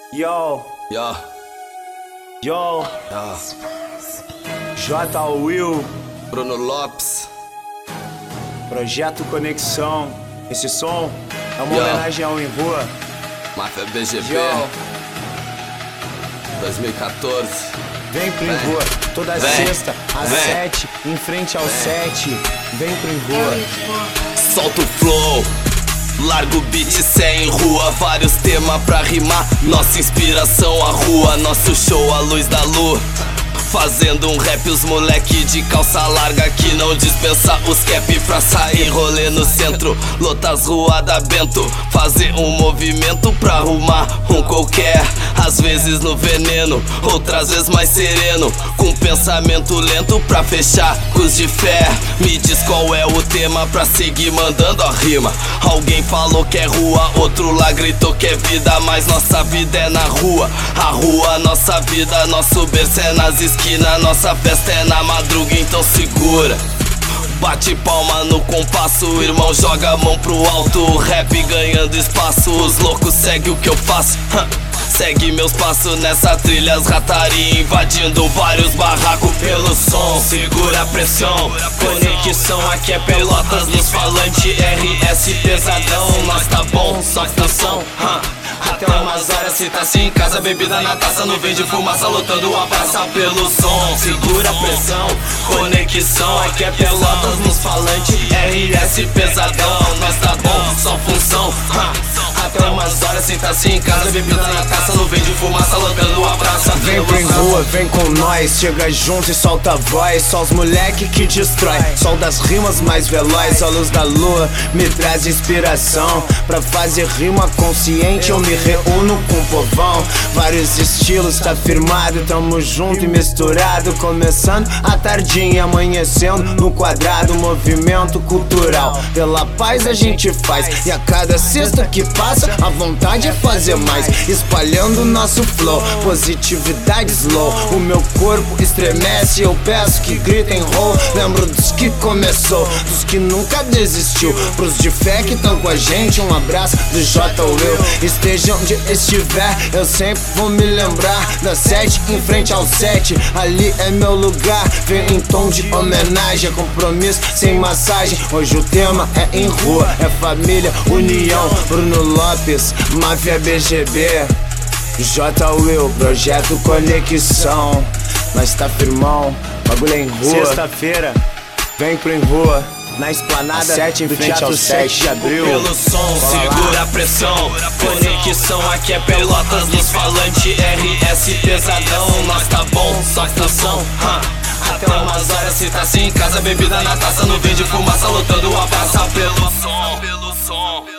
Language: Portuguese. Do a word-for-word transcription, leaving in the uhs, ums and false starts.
Yo, Yo, yo, yo. J. Will, Bruno Lopes. Projeto Conexão. Esse som é uma Yo. homenagem ao Em Rua. Máfia B G B Yo, dois mil e quatorze. vem pro Em Vem. Rua, toda Vem. sexta, às Vem. sete, em frente ao sete. Vem pro Em Rua. Solta o flow, larga o beat, cê é em rua. Vários temas pra rimar, nossa inspiração a rua. Nosso show à luz da lua, fazendo um rap, os moleque de calça larga que não dispensa os cap pra sair rolê no centro. Lota as ruas da Bento, fazer um movimento pra arrumar um qualquer. Às vezes no veneno, outras vezes mais sereno, com pensamento lento pra fechar com os de fé. Me diz qual é o tema pra seguir mandando a rima. Alguém falou que é rua, outro lá gritou que é vida, mas nossa vida é na rua. A rua, nossa vida, nosso berço é nas esquinas, nossa festa é na madruga, então segura. Bate palma no compasso, irmão, joga a mão pro alto. O rap ganhando espaço, os loucos seguem o que eu faço. Segue meus passos nessa trilha, as rataria invadindo vários barracos pelo som. Segura a pressão, conexão, aqui é Pelotas nos falantes, R S pesadão. Nós tá bom, só estação. Até umas horas cê tá assim em casa, bebida na taça, nuvem de fumaça lotando a praça pelo som. Segura a pressão, conexão, aqui é Pelotas nos falantes, R S pesadão. Nós tá bom, só função. Até umas horas cê tá assim em casa, bebida na taça, nuvem de fumaça lotando a praça Vem pelo pro Em som. Rua, vem com nós, chega junto e solta a voz. Só os moleque que destrói, sol das rimas mais veloz. A luz da lua me traz inspiração pra fazer rima consciente. Eu me reúno com o povão, vários estilos, tá firmado. Tamo junto e misturado, começando a tardinha, amanhecendo no quadrado. Movimento cultural, pela paz a gente faz. E a cada sexta que passa, a vontade é fazer mais. Espalhando nosso flow, positividade slow. O meu corpo estremece, eu peço que gritem roll. Lembro dos que começou, dos que nunca desistiu. Pros de fé que tão com a gente, um abraço do J. Will. Esteja onde estiver, eu sempre vou me lembrar das sete em frente ao sete. Ali é meu lugar, vem em tom de homenagem. É compromisso sem massagem, hoje o tema é em rua. É família, união, Bruno Lopes, Máfia B G B, J. Will, Projeto Conexão. Nós tá firmão, bagulho é em rua. Sexta-feira, vem pro Em Rua, na esplanada sete em frente ao sete de abril. Pelo som, segura a pressão, conexão, aqui é Pelotas nos falantes, R S pesadão. Nós tá bom, só estação. Até umas horas cê tá assim em casa, bebida na taça, nuvem de fumaça lotando a praça pelo som, pelo som.